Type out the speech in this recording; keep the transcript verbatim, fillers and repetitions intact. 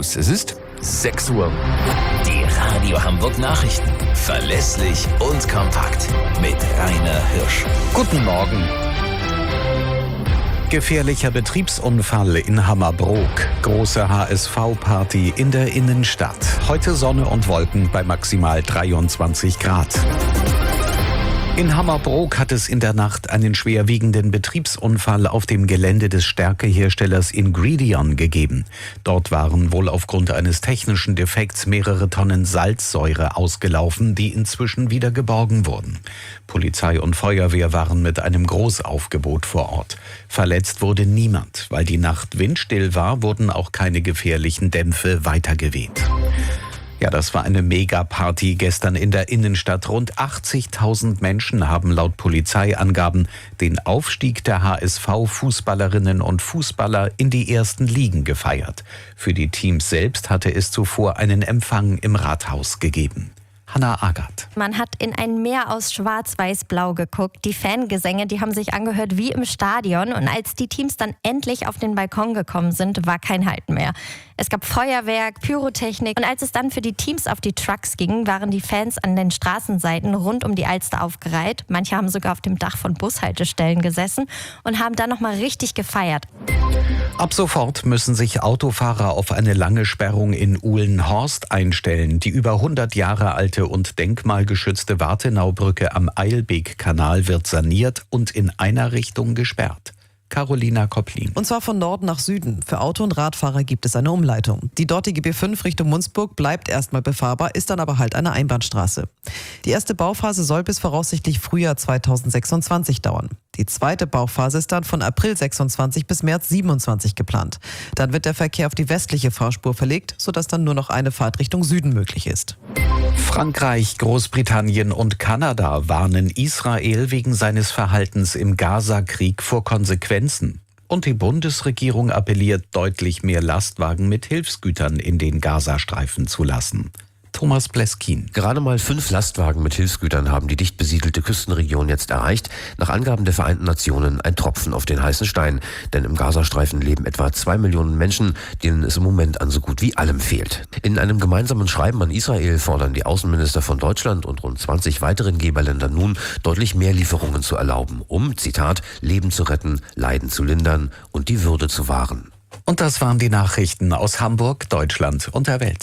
News. Es ist sechs Uhr. Die Radio Hamburg Nachrichten. Verlässlich und kompakt. Mit Rainer Hirsch. Guten Morgen. Gefährlicher Betriebsunfall in Hammerbrook. Große H S V-Party in der Innenstadt. Heute Sonne und Wolken bei maximal dreiundzwanzig Grad. In Hammerbrook hat es in der Nacht einen schwerwiegenden Betriebsunfall auf dem Gelände des Stärkeherstellers Ingredion gegeben. Dort waren wohl aufgrund eines technischen Defekts mehrere Tonnen Salzsäure ausgelaufen, die inzwischen wieder geborgen wurden. Polizei und Feuerwehr waren mit einem Großaufgebot vor Ort. Verletzt wurde niemand. Weil die Nacht windstill war, wurden auch keine gefährlichen Dämpfe weitergeweht. Ja, das war eine Megaparty gestern in der Innenstadt. Rund achtzigtausend Menschen haben laut Polizeiangaben den Aufstieg der H S V-Fußballerinnen und Fußballer in die ersten Ligen gefeiert. Für die Teams selbst hatte es zuvor einen Empfang im Rathaus gegeben. Hannah Agathe. Man hat in ein Meer aus Schwarz-Weiß-Blau geguckt. Die Fangesänge, die haben sich angehört wie im Stadion. Und als die Teams dann endlich auf den Balkon gekommen sind, war kein Halten mehr. Es gab Feuerwerk, Pyrotechnik. Und als es dann für die Teams auf die Trucks ging, waren die Fans an den Straßenseiten rund um die Alster aufgereiht. Manche haben sogar auf dem Dach von Bushaltestellen gesessen und haben dann nochmal richtig gefeiert. Ab sofort müssen sich Autofahrer auf eine lange Sperrung in Uhlenhorst einstellen. Die über hundert Jahre alte und denkmalgeschützte Wartenaubrücke am Eilbek-Kanal wird saniert und in einer Richtung gesperrt. Carolina Kopplin. Und zwar von Norden nach Süden. Für Auto- und Radfahrer gibt es eine Umleitung. Die dortige B fünf Richtung Munzburg bleibt erstmal befahrbar, ist dann aber halt eine Einbahnstraße. Die erste Bauphase soll bis voraussichtlich Frühjahr zweitausendsechsundzwanzig dauern. Die zweite Bauphase ist dann von April sechsundzwanzig bis März siebenundzwanzig geplant. Dann wird der Verkehr auf die westliche Fahrspur verlegt, sodass dann nur noch eine Fahrt Richtung Süden möglich ist. Frankreich, Großbritannien und Kanada warnen Israel wegen seines Verhaltens im Gaza-Krieg vor Konsequenzen. Und die Bundesregierung appelliert, deutlich mehr Lastwagen mit Hilfsgütern in den Gazastreifen zu lassen. Thomas Bleskin. Gerade mal fünf Lastwagen mit Hilfsgütern haben die dicht besiedelte Küstenregion jetzt erreicht. Nach Angaben der Vereinten Nationen ein Tropfen auf den heißen Stein. Denn im Gazastreifen leben etwa zwei Millionen Menschen, denen es im Moment an so gut wie allem fehlt. In einem gemeinsamen Schreiben an Israel fordern die Außenminister von Deutschland und rund zwanzig weiteren Geberländern nun, deutlich mehr Lieferungen zu erlauben, um, Zitat, Leben zu retten, Leiden zu lindern und die Würde zu wahren. Und das waren die Nachrichten aus Hamburg, Deutschland und der Welt.